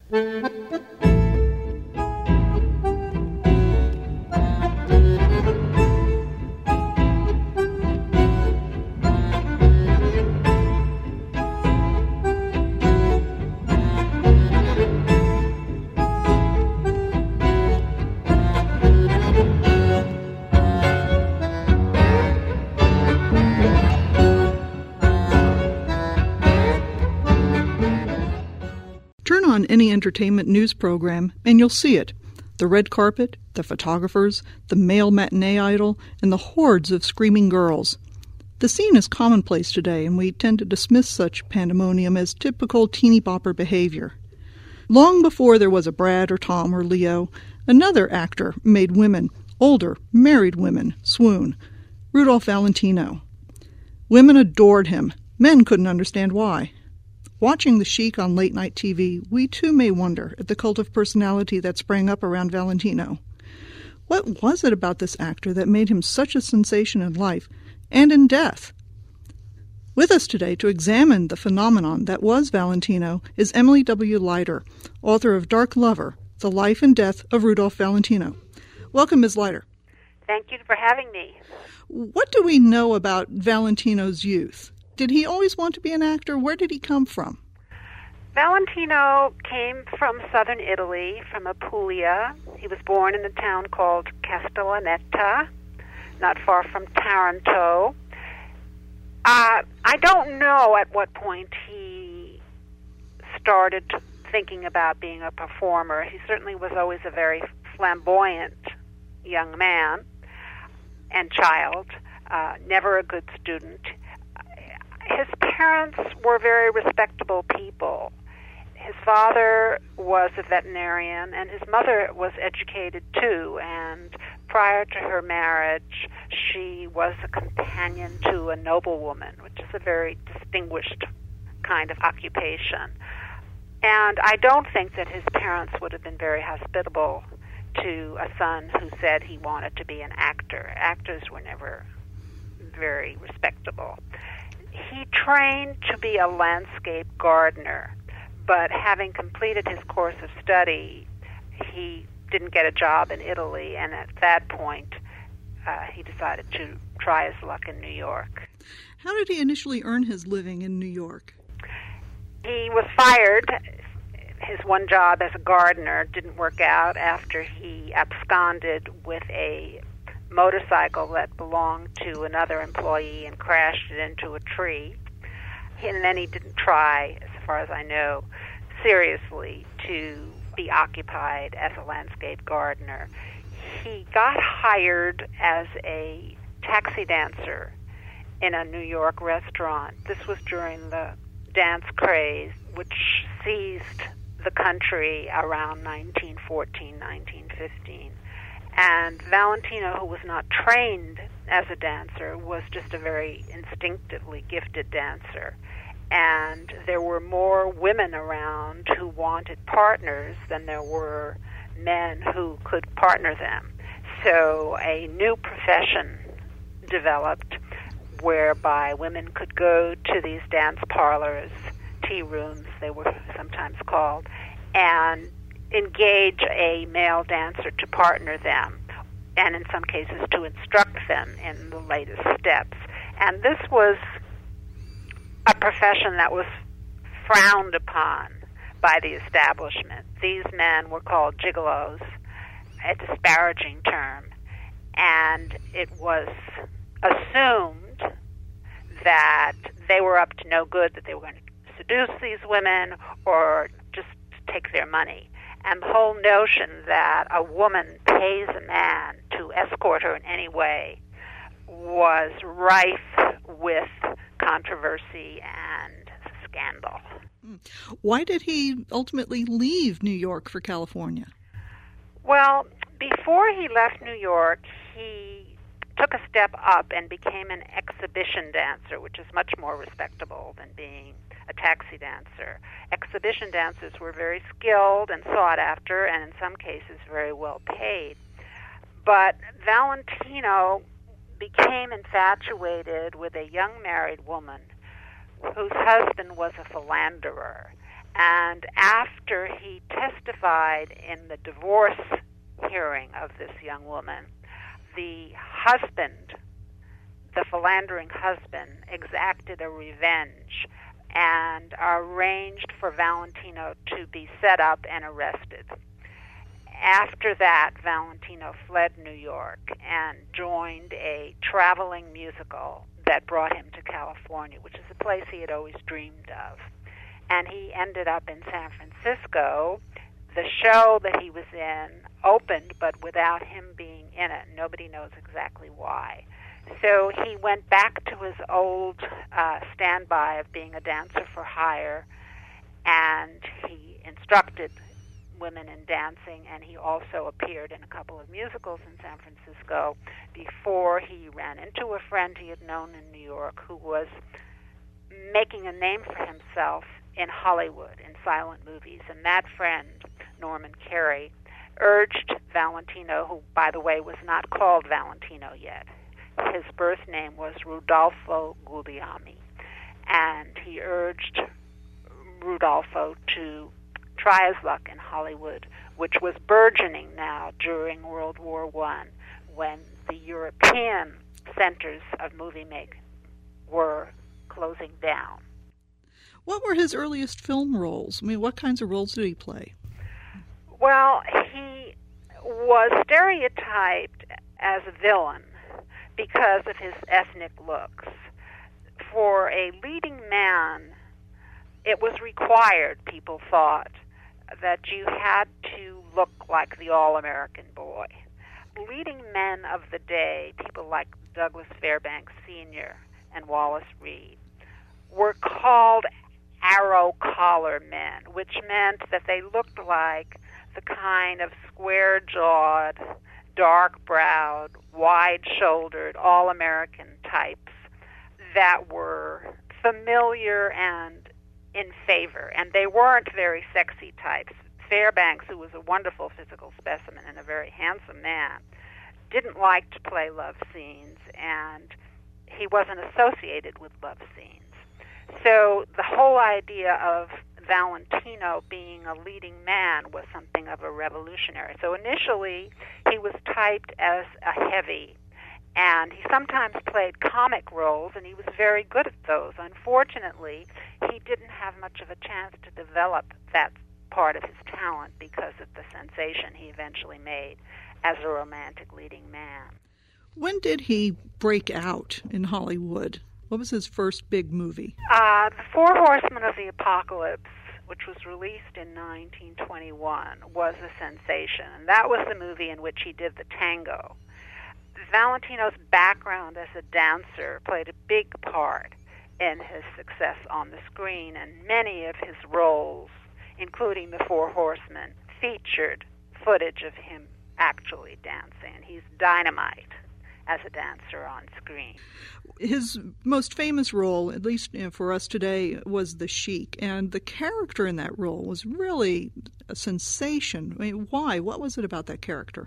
Turn on any entertainment news program and you'll see it. The red carpet, the photographers, the male matinee idol, and the hordes of screaming girls. The scene is commonplace today, and we tend to dismiss such pandemonium as typical teeny bopper behavior. Long before there was a Brad or Tom or Leo, another actor made women, older, married women, swoon. Rudolph Valentino. Women adored him. Men couldn't understand why. Watching the Sheik on late-night TV, we too may wonder at the cult of personality that sprang up around Valentino. What was it about this actor that made him such a sensation in life and in death? With us today to examine the phenomenon that was Valentino is Emily W. Leiter, author of Dark Lover, The Life and Death of Rudolph Valentino. Welcome, Ms. Leiter. Thank you for having me. What do we know about Valentino's youth? Did he always want to be an actor? Where did he come from? Valentino came from southern Italy, from Apulia. He was born in a town called Castellaneta, not far from Taranto. I don't know at what point he started thinking about being a performer. He certainly was always a very flamboyant young man and child, never a good student. His parents were very respectable people. His father was a veterinarian, and his mother was educated too, and prior to her marriage, she was a companion to a noblewoman, which is a very distinguished kind of occupation. And I don't think that his parents would have been very hospitable to a son who said he wanted to be an actor. Actors were never very respectable. He trained to be a landscape gardener, but having completed his course of study, he didn't get a job in Italy, and at that point, he decided to try his luck in New York. How did he initially earn his living in New York? He was fired. His one job as a gardener didn't work out after he absconded with a motorcycle that belonged to another employee and crashed it into a tree. And then he didn't try, as far as I know, seriously to be occupied as a landscape gardener. He got hired as a taxi dancer in a New York restaurant. This was during the dance craze, which seized the country around 1914, 1915. And Valentino, who was not trained as a dancer, was just a very instinctively gifted dancer. And there were more women around who wanted partners than there were men who could partner them. So a new profession developed whereby women could go to these dance parlors, tea rooms they were sometimes called, and engage a male dancer to partner them, and in some cases to instruct them in the latest steps. And this was a profession that was frowned upon by the establishment. These men were called gigolos, a disparaging term, and it was assumed that they were up to no good, that they were going to seduce these women or just take their money. And the whole notion that a woman pays a man to escort her in any way was rife with controversy and scandal. Why did he ultimately leave New York for California? Well, before he left New York, he took a step up and became an exhibition dancer, which is much more respectable than being a taxi dancer. Exhibition dancers were very skilled and sought after, and in some cases very well paid. But Valentino became infatuated with a young married woman whose husband was a philanderer, And after he testified in the divorce hearing of this young woman, the husband, the philandering husband, exacted a revenge and arranged for Valentino to be set up and arrested. After that, Valentino fled New York and joined a traveling musical that brought him to California, which is a place he had always dreamed of. And he ended up in San Francisco. The show that he was in opened, but without him being in it. Nobody knows exactly why. So he went back to his old standby of being a dancer for hire, and he instructed women in dancing, and he also appeared in a couple of musicals in San Francisco before he ran into a friend he had known in New York who was making a name for himself in Hollywood, in silent movies. And that friend, Norman Carey, urged Valentino, who, by the way, was not called Valentino yet. His birth name was Rudolfo Guglielmi. And he urged Rudolfo to try his luck in Hollywood, which was burgeoning now during World War I, when the European centers of movie making were closing down. What were his earliest film roles? I mean, what kinds of roles did he play? Well, he was stereotyped as a villain because of his ethnic looks. For a leading man, it was required, people thought, that you had to look like the all-American boy. Leading men of the day, people like Douglas Fairbanks Sr. and Wallace Reed, were called arrow-collar men, which meant that they looked like the kind of square-jawed, dark-browed, wide-shouldered, all-American types that were familiar and in favor. And they weren't very sexy types. Fairbanks, who was a wonderful physical specimen and a very handsome man, didn't like to play love scenes, and he wasn't associated with love scenes. So the whole idea of Valentino being a leading man was something of a revolutionary. So initially, he was typed as a heavy, and he sometimes played comic roles, and he was very good at those. Unfortunately, he didn't have much of a chance to develop that part of his talent because of the sensation he eventually made as a romantic leading man. When did he break out in Hollywood? What was his first big movie? The Four Horsemen of the Apocalypse, which was released in 1921, was a sensation. And that was the movie in which he did the tango. Valentino's background as a dancer played a big part in his success on the screen, and many of his roles, including The Four Horsemen, featured footage of him actually dancing. He's dynamite as a dancer on screen. His most famous role, at least for us today, was the Sheik, and the character in that role was really a sensation. I mean, why? What was it about that character?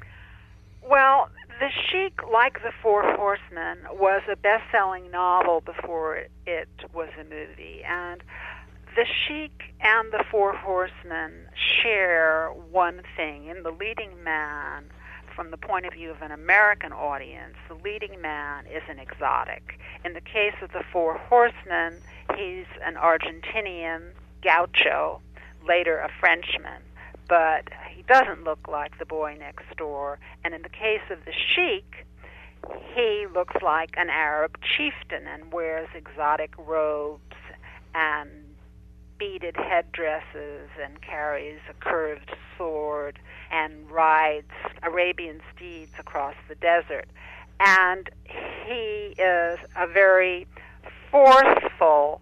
Well, The Sheik, like The Four Horsemen, was a best-selling novel before it was a movie, and The Sheik and The Four Horsemen share one thing. In the leading man, from the point of view of an American audience, the leading man is an exotic. In the case of The Four Horsemen, he's an Argentinian gaucho, later a Frenchman, but he doesn't look like the boy next door. And in the case of the Sheik, he looks like an Arab chieftain and wears exotic robes and beaded headdresses and carries a curved sword and rides Arabian steeds across the desert. And he is a very forceful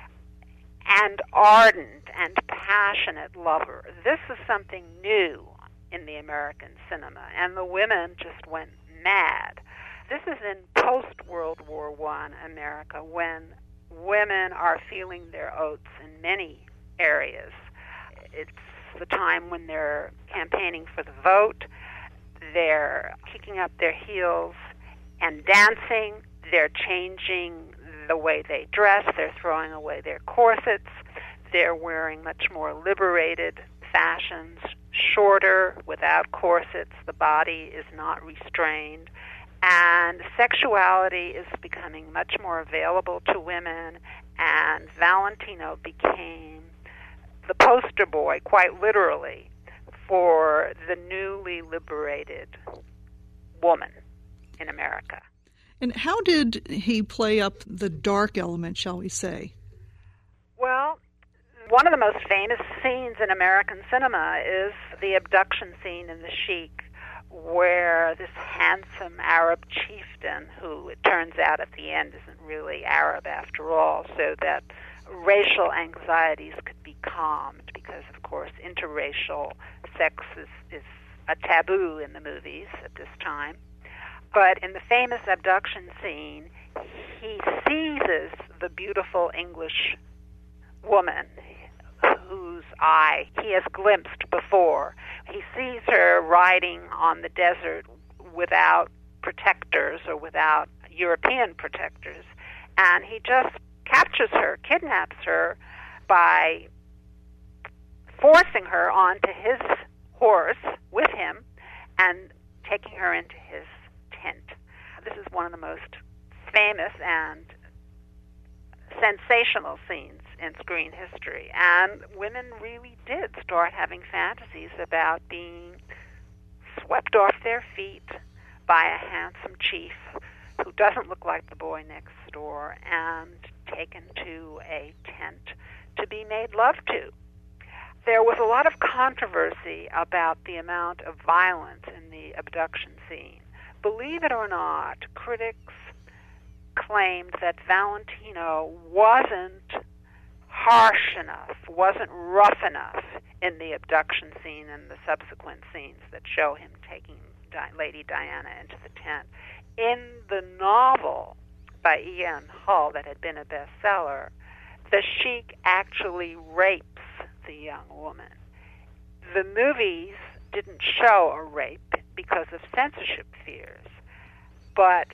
and ardent and passionate lover. This is something new in the American cinema, and the women just went mad. This is in post-World War I America, when women are feeling their oats in many areas. It's the time when they're campaigning for the vote, they're kicking up their heels and dancing, they're changing the way they dress, they're throwing away their corsets, They're wearing much more liberated fashions, shorter, without corsets. The body is not restrained. And sexuality is becoming much more available to women, and Valentino became the poster boy, quite literally, for the newly liberated woman in America. And how did he play up the dark element, shall we say? Well, one of the most famous scenes in American cinema is the abduction scene in The Sheik, where this handsome Arab chieftain, who it turns out at the end isn't really Arab after all, so that racial anxieties could be calmed, because, of course, interracial sex is a taboo in the movies at this time. But in the famous abduction scene, he seizes the beautiful English woman whose eye he has glimpsed before. He sees her riding on the desert without protectors or without European protectors, and he just captures her, kidnaps her by forcing her onto his horse with him and taking her into his tent. This is one of the most famous and sensational scenes in screen history, and women really did start having fantasies about being swept off their feet by a handsome chief who doesn't look like the boy next door and taken to a tent to be made love to. There was a lot of controversy about the amount of violence in the abduction scene. Believe it or not, critics claimed that Valentino wasn't harsh enough, wasn't rough enough in the abduction scene and the subsequent scenes that show him taking Lady Diana into the tent. In the novel by Ian Hull that had been a bestseller, the Sheik actually rapes the young woman. The movies didn't show a rape because of censorship fears, but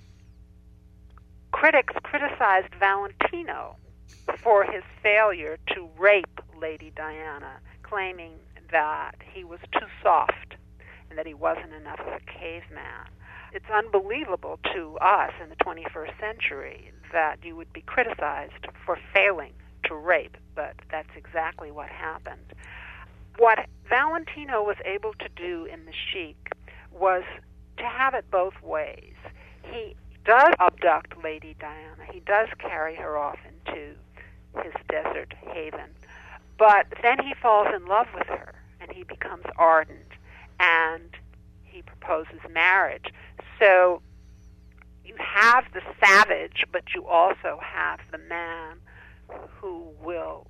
critics criticized Valentino for his failure to rape Lady Diana, claiming that he was too soft and that he wasn't enough of a caveman. It's unbelievable to us in the 21st century that you would be criticized for failing to rape, but that's exactly what happened. What Valentino was able to do in The Sheik was to have it both ways. He does abduct Lady Diana. He does carry her off into his desert haven. But then he falls in love with her, and he becomes ardent, and he proposes marriage. So you have the savage, but you also have the man who will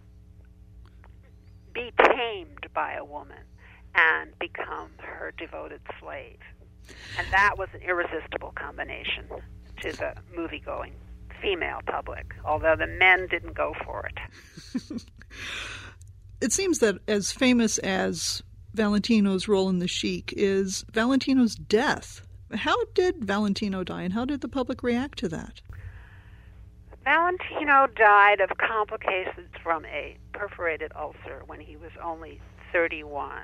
be tamed by a woman and become her devoted slave. And that was an irresistible combination to the movie-going female public, although the men didn't go for it. It seems that as famous as Valentino's role in The Sheik is Valentino's death. How did Valentino die, and how did the public react to that? Valentino died of complications from a perforated ulcer when he was only 31.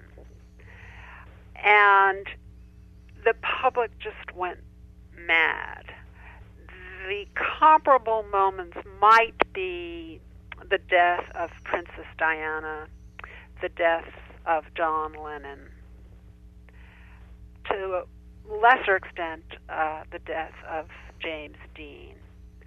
And the public just went mad. The comparable moments might be the death of Princess Diana, the death of John Lennon, to a lesser extent, the death of James Dean.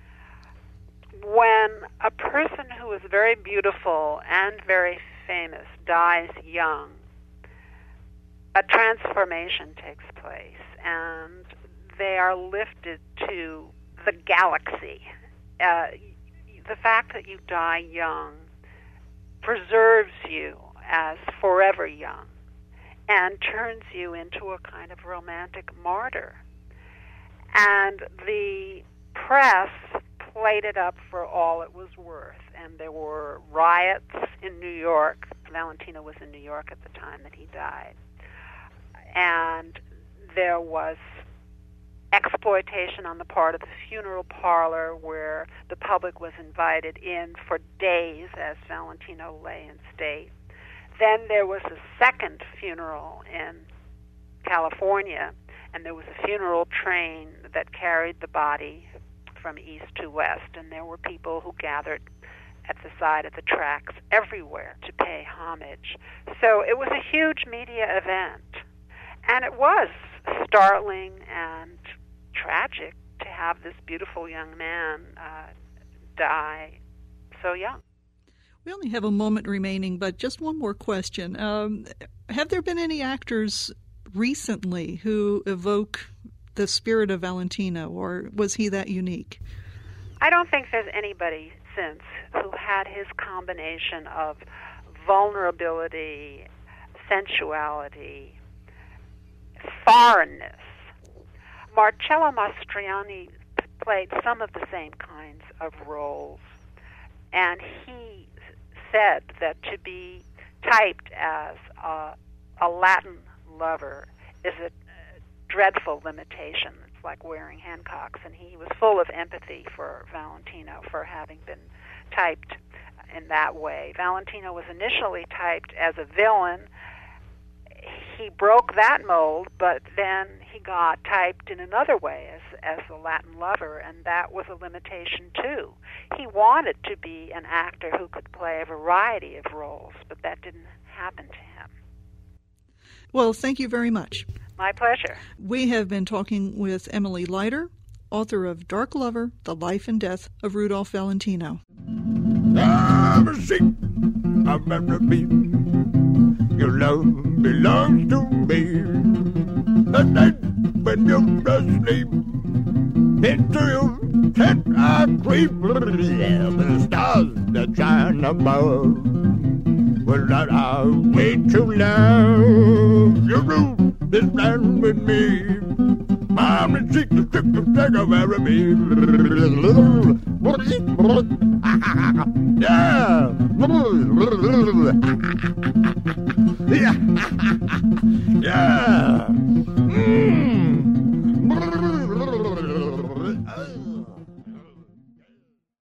When a person who is very beautiful and very famous dies young, a transformation takes place, and they are lifted to the galaxy. The fact that you die young preserves you as forever young and turns you into a kind of romantic martyr. And the press played it up for all it was worth, and there were riots in New York. Valentino was in New York at the time that he died. And there was exploitation on the part of the funeral parlor where the public was invited in for days as Valentino lay in state. Then there was a second funeral in California, and there was a funeral train that carried the body from east to west, and there were people who gathered at the side of the tracks everywhere to pay homage. So it was a huge media event, and it was startling and tragic to have this beautiful young man die so young. We only have a moment remaining, but just one more question. Have there been any actors recently who evoke the spirit of Valentino, or was he that unique? I don't think there's anybody since who had his combination of vulnerability, sensuality, foreignness. Marcello Mastroianni played some of the same kinds of roles, and he said that to be typed as a Latin lover is a dreadful limitation. It's like wearing Hancocks, and he was full of empathy for Valentino for having been typed in that way. Valentino was initially typed as a villain. He broke that mold, but then he got typed in another way as a Latin lover, and that was a limitation too. He wanted to be an actor who could play a variety of roles, but that didn't happen to him. Well, thank you very much. My pleasure. We have been talking with Emily Leiter, author of Dark Lover, The Life and Death of Rudolph Valentino. Have a seat, I'll never be. Your love belongs to me. The night when you're asleep, into your tent I creep. The stars that shine above will not wait too long. Your room is stand with me. Mom and seek the strip to take a very me. Yeah. Yeah.